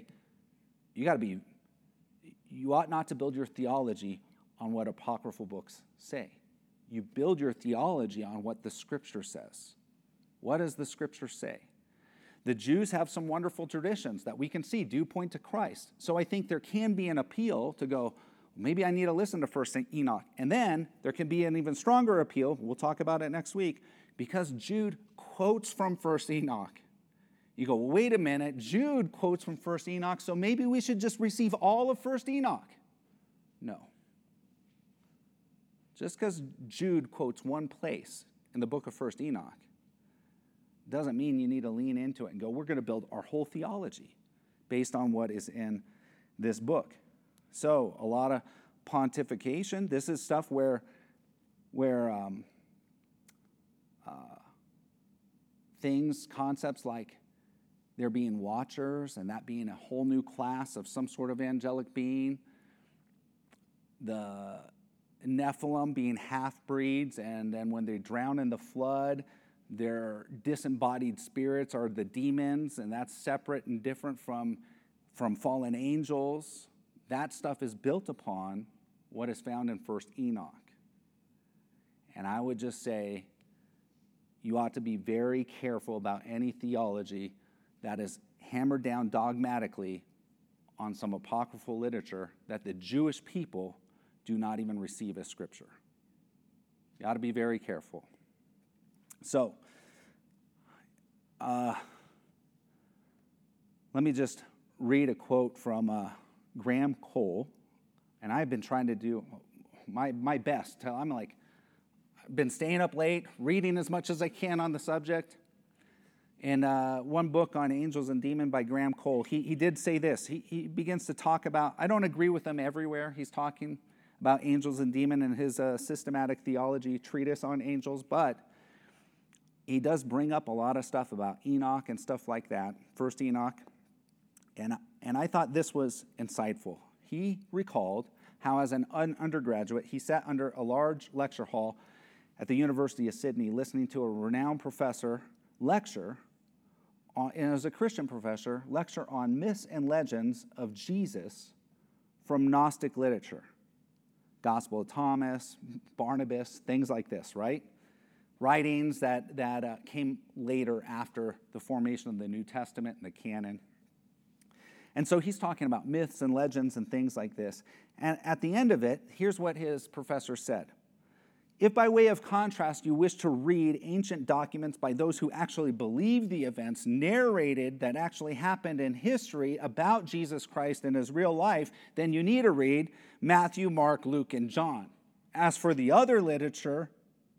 you ought not to build your theology on what apocryphal books say. You build your theology on what the Scripture says. What does the Scripture say? The Jews have some wonderful traditions that we can see do point to Christ. So I think there can be an appeal to go, maybe I need to listen to First Enoch. And then there can be an even stronger appeal, we'll talk about it next week, because Jude quotes from First Enoch. You go, well, wait a minute, Jude quotes from First Enoch, so maybe we should just receive all of First Enoch. No. Just because Jude quotes one place in the book of First Enoch doesn't mean you need to lean into it and go, we're going to build our whole theology based on what is in this book. So, a lot of pontification. This is stuff where things, concepts like there being watchers and that being a whole new class of some sort of angelic being, the Nephilim being half-breeds, and then when they drown in the flood, their disembodied spirits are the demons, and that's separate and different from fallen angels. That stuff is built upon what is found in First Enoch. And I would just say you ought to be very careful about any theology that is hammered down dogmatically on some apocryphal literature that the Jewish people do not even receive as Scripture. You ought to be very careful. So, let me just read a quote from Graham Cole, and I've been trying to do my best. I've been staying up late, reading as much as I can on the subject. And one book on angels and demons by Graham Cole, he did say this. He begins to talk about, I don't agree with him everywhere. He's talking about angels and demons in his systematic theology treatise on angels, but he does bring up a lot of stuff about Enoch and stuff like that, First Enoch. And I thought this was insightful. He recalled how as an undergraduate, he sat under a large lecture hall at the University of Sydney listening to a renowned professor lecture, and as a Christian professor, lecture on myths and legends of Jesus from Gnostic literature. Gospel of Thomas, Barnabas, things like this, right? Writings that came later after the formation of the New Testament and the canon. And so he's talking about myths and legends and things like this. And at the end of it, here's what his professor said. If by way of contrast you wish to read ancient documents by those who actually believe the events narrated that actually happened in history about Jesus Christ and his real life, then you need to read Matthew, Mark, Luke, and John. As for the other literature,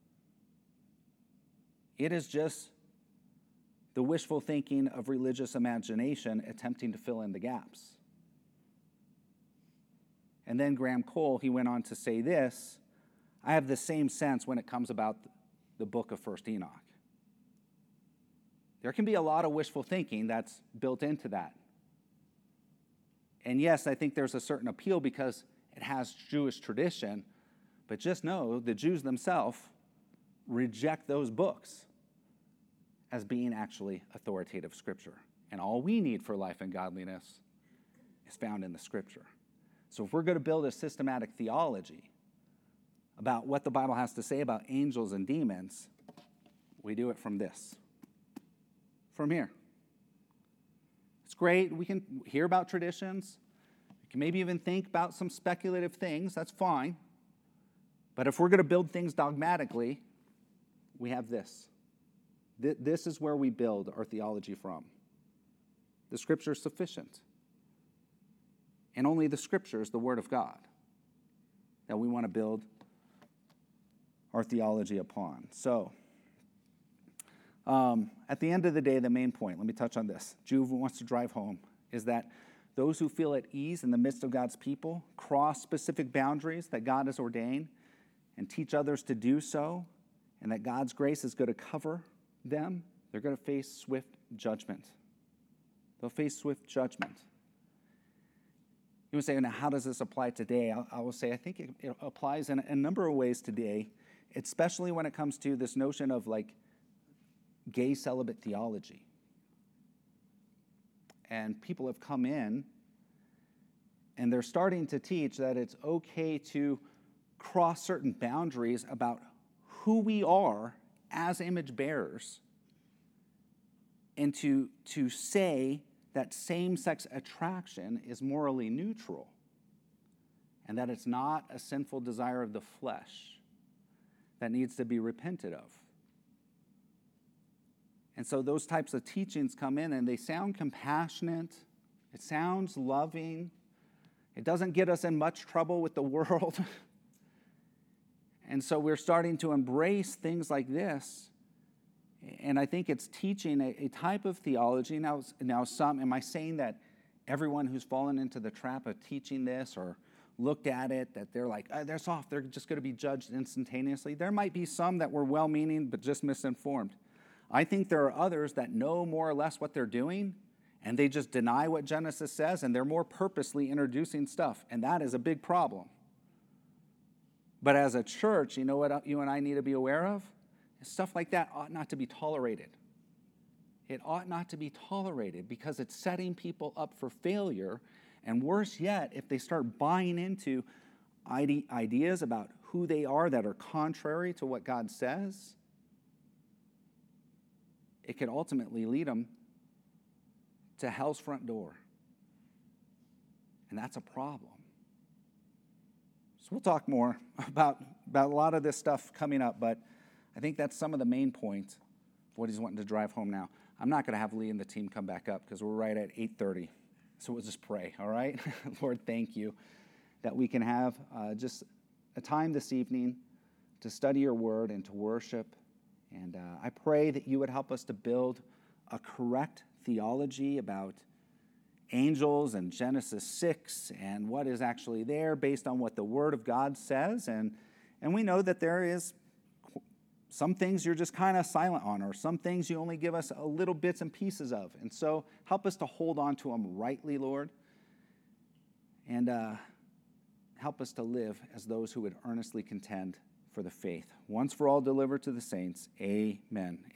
it is just the wishful thinking of religious imagination attempting to fill in the gaps. And then Graham Cole, he went on to say this, I have the same sense when it comes about the book of 1 Enoch. There can be a lot of wishful thinking that's built into that. And yes, I think there's a certain appeal because it has Jewish tradition, but just know the Jews themselves reject those books as being actually authoritative scripture. And all we need for life and godliness is found in the scripture. So if we're going to build a systematic theology about what the Bible has to say about angels and demons, we do it from this. From here. It's great. We can hear about traditions. We can maybe even think about some speculative things. That's fine. But if we're going to build things dogmatically, we have this. This is where we build our theology from. The Scripture is sufficient. And only the Scripture is the Word of God that we want to build our theology upon. So, at the end of the day, the main point, let me touch on this. Juve wants to drive home, is that those who feel at ease in the midst of God's people cross specific boundaries that God has ordained and teach others to do so, and that God's grace is going to cover them, they're going to face swift judgment. They'll face swift judgment. You would say, now how does this apply today? I will say, I think it applies in a number of ways today, especially when it comes to this notion of like gay celibate theology. And people have come in and they're starting to teach that it's okay to cross certain boundaries about who we are as image bearers and to say that same-sex attraction is morally neutral and that it's not a sinful desire of the flesh that needs to be repented of. And so those types of teachings come in and they sound compassionate. It sounds loving. It doesn't get us in much trouble with the world. And so we're starting to embrace things like this. And I think it's teaching a type of theology. Now, am I saying that everyone who's fallen into the trap of teaching this or looked at it, that they're like, they're soft, they're just going to be judged instantaneously? There might be some that were well-meaning but just misinformed. I think there are others that know more or less what they're doing, and they just deny what Genesis says, and they're more purposely introducing stuff, and that is a big problem. But as a church, you know what you and I need to be aware of? Stuff like that ought not to be tolerated. It ought not to be tolerated because it's setting people up for failure. And worse yet, if they start buying into ideas about who they are that are contrary to what God says, it could ultimately lead them to hell's front door. And that's a problem. So we'll talk more about a lot of this stuff coming up, but I think that's some of the main points of what he's wanting to drive home now. I'm not going to have Lee and the team come back up because we're right at 8:30. So we'll just pray, all right? Lord, thank you that we can have just a time this evening to study your word and to worship. And I pray that you would help us to build a correct theology about angels and Genesis 6 and what is actually there based on what the Word of God says. And we know that there is some things you're just kind of silent on, or some things you only give us a little bits and pieces of. And so help us to hold on to them rightly, Lord. And help us to live as those who would earnestly contend for the faith. Once for all delivered to the saints. Amen.